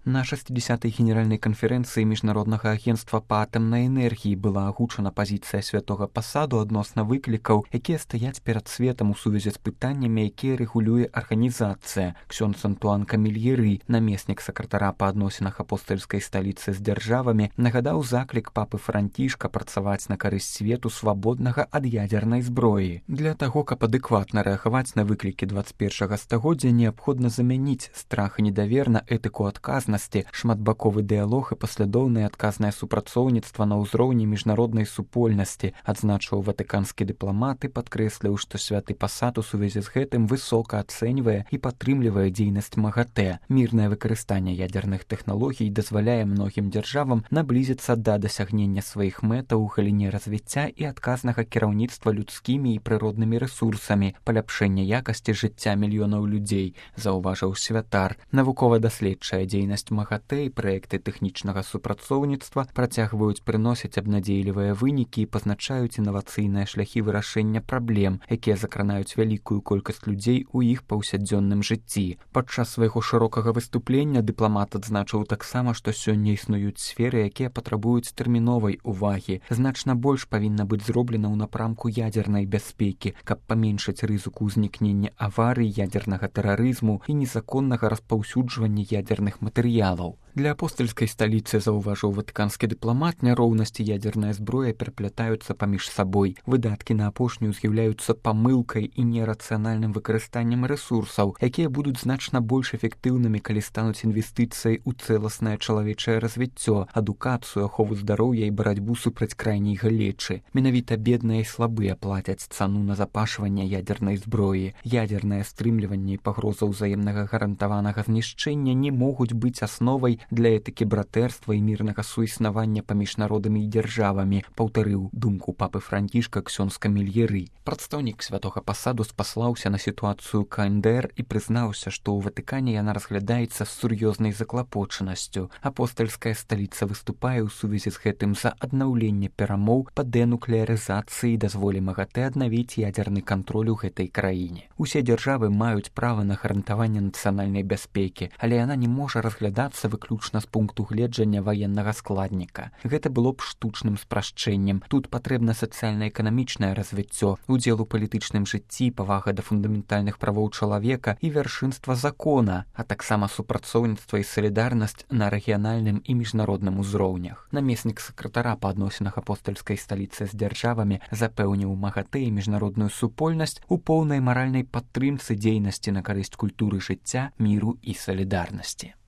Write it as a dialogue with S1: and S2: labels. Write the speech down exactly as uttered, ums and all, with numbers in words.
S1: На шестидесятой генеральной конференции Международного агентства по атомной энергии была агучана позиция святого посаду адносна выклікаў, якія стаяць перад светом у сувязі з пытаннямі, якія рэгулюе арганізацыя. Ксёндз Антуан Камільеры, намеснік сакратара па адносінах апостальскай сталіцы з дзяржавамі, нагадаў заклік папы Францішка працаваць на карысць свету свабоднага ад ядзернай зброі. Для таго, каб адэкватна рэагаваць на выклікі дваццаць першага стагоддзя, неабходна замяніць страх і недавер на этыку адказнасці, шматбаковы дыялог і паслядоўнае адказнае супрацоўніцтва на ўзроўні міжнароднай супольнасці, адзначыў ватыканскі дыпламат і падкрэсліў, што святы пасад у сувязі з гэтым высока ацэньвае і падтрымлівае дзейнасць МАГАТЭ. Мірнае выкарыстанне ядзерных тэхналогій дазваляе многім дзяржавам наблізіцца да дасягнення сваіх мэтаў у галіне развіцця і адказнага кіраўніцтва людскімі і прыроднымі рэсурсамі, паляпшэння якасці жыцця мільёнаў людзей, заўважыў святар. Навукова-даследчая дзейнасць МАГАТЭ і праекты тэхнічнага супрацоўніцтва працягваюць прыносіць абнадзейлівыя вынікі і пазначаюць інавацыйныя шляхі вырашэння праблем, якія закранаюць вялікую колькасць людзей у іх паўсядзённым жыцці. Падчас свайго шырокага выступлення дыпламат адзначыў таксама, што сёння існуюць сферы, якія патрабуюць тэрміновай увагі. Значна больш павінна быць зроблена ў напрамку ядзернай бяспекі, каб паменшыць рызыку ўзнікнення аварый, ядзернага тэрарызму і незаконнага распаўсюджвання ядзерных матэрыялаў. Для апостальскай сталіцы, заўважыў ватыканскі дыпламат, няроўнасці ядзерная зброя пераплятаюцца паміж сабой. Выдаткі на апошнюю з'яўляюцца памылкай і нерацыянальным выкарыстаннем рэсурсаў, якія будуць значна больш эфектыўнымі, калі стануць інвестыцыяй у цэласнае чалавечае развіццё, адукацыю, ахову здароўя і барацьбу супраць крайняй галечы. Менавіта бедныя і слабыя плацяць цану на запашванне ядзернай зброі. Ядзернае стрымліванне і пагроза ўзаемнага гарантаванага знішчэння не могуць быць асновай для этыкі братэрства і мірнага суіснавання паміж народамі і дзяржавамі, паўтарыў думку папы Францішка ксёндз Камільеры. Прадстаўнік святога пасаду спаслаўся на сітуацыю КНДР і прызнаўся, што ў Ватыкане яна разглядаецца з сур'ёзнай заклапочанасцю. Апостальская сталіца выступае ў сувязі з гэтым за аднаўленне перамоў па дэнуклеарызацыі і дазволе МАГАТЭ аднавіць ядзерны кантроль у гэтай краіне. Усе дзяржавы маюць права на гарантаванне нацыянальнай бяспекі, але яна не можа разглядацца выключна з пункту гледжання ваеннага складніка. Гэта было б штучным спрашчэннем. Тут патрэбна сацыяльна-эканамічнае развіццё, удзел у палітычным жыцці, павага да фундаментальных правоў чалавека і вяршынства закона, а таксама супрацоўніцтва і салідарнасць на рэгіянальным і міжнародным узроўнях. Намеснік сакратара па адносінах апостальскай сталіцы з дзяржавамі запэўніў МАГАТЭ і міжнародную супольнасць у поўнай маральнай падтрымцы дзейнасці на карысць культуры жыцця, міру і салідарнасці.